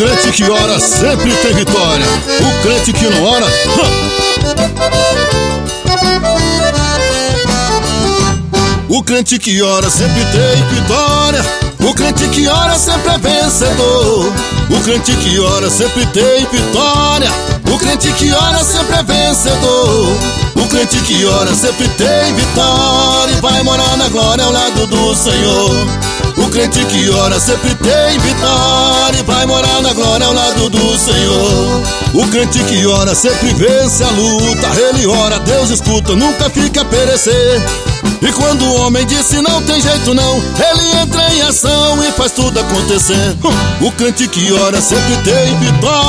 crente que ora sempre tem vitória. O crente que não ora... O crente que ora sempre tem vitória. O crente que ora sempre é vencedor. O crente que ora sempre tem vitória. O crente que ora sempre é vencedor. O crente que ora sempre tem vitória e vai morar na glória ao lado do Senhor. O crente que ora sempre tem vitória e vai morar na glória ao lado do Senhor. O crente que ora sempre vence a luta. Ele ora, Deus escuta, nunca fica a perecer. E quando o homem disse não tem jeito não, ele entra em ação e faz tudo acontecer. O crente que ora sempre tem vitória.